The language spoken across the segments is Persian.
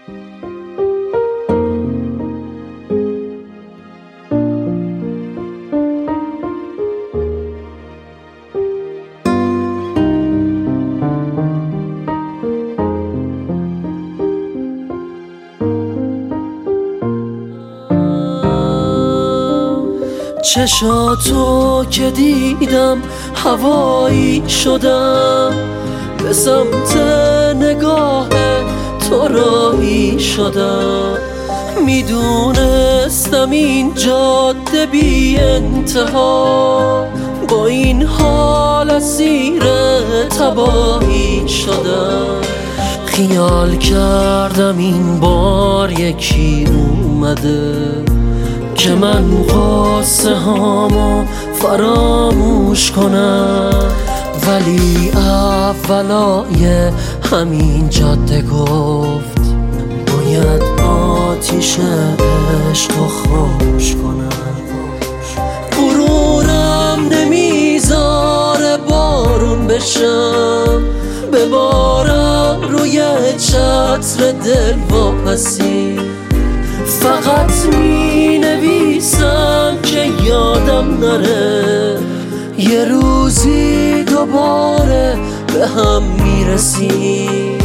چشاتو که دیدم هوایی شدم، به سمت نگاه تو راهی شدم. میدونستم این جاده بی انتها، با این حال اسیر تباهی شدم. خیال کردم این بار یکی اومده که من قصه هامو فراموش کنم، ولی اولای همین جاده گفت باید آتیش عشقو خاموش کنم. غرورم نمیذاره بارون بشم، ببارم روی چتر دل واپسی. فقط می نویسم که یادم نره، یه روزی دوباره به هم میرسیم.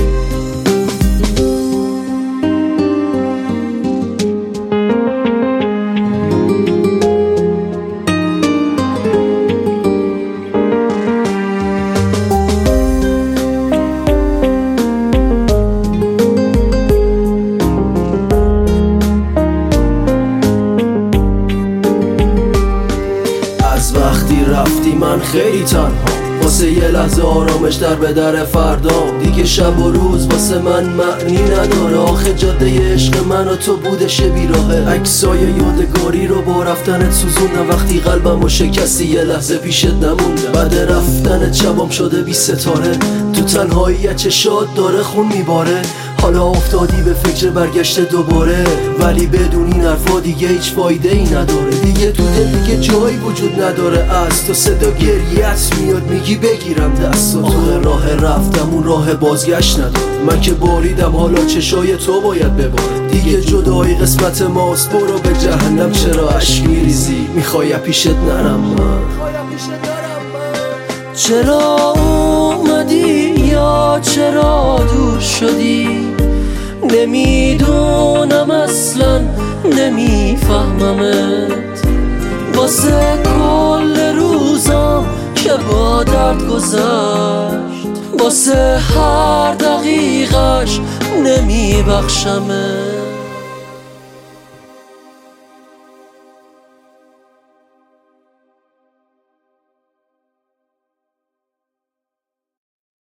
وقتی رفتی من خیلی تنها، واسه یه لحظه آرامش در به در فردا. دیگه شب و روز واسه من معنی نداره، آخه جاده عشق من و تو بوده شبی راهه. عکسای یادگاری رو با رفتنت سوزوندم، وقتی قلبمو شکستی یه لحظه پیشت نموندم. بعد رفتنت شبام شده بی ستاره، تو تنهاییت چشات داره خون میباره. حالا افتادی به فکر برگشت دوباره، ولی بدون این حرفا دیگه هیچ فایده ای نداره. دیگه تو دل دیگه جایی وجود نداره، از تو صدا گریت میاد میگی بگیرم دستاتو. آخه راه رفتم اون راه بازگشت نداره، من که باریدم حالا چشای تو باید بباره. دیگه جدایی قسمت ماست، برو به جهنم. چرا اشک میریزی میخوای پیشت نرم من؟ چرا اومدی یا چرا دور شدی؟ نمیدونم اصلا، نمیفهممت. واسه کل روزم که با درد گذشت، واسه هر دقیقش نمیبخشمت.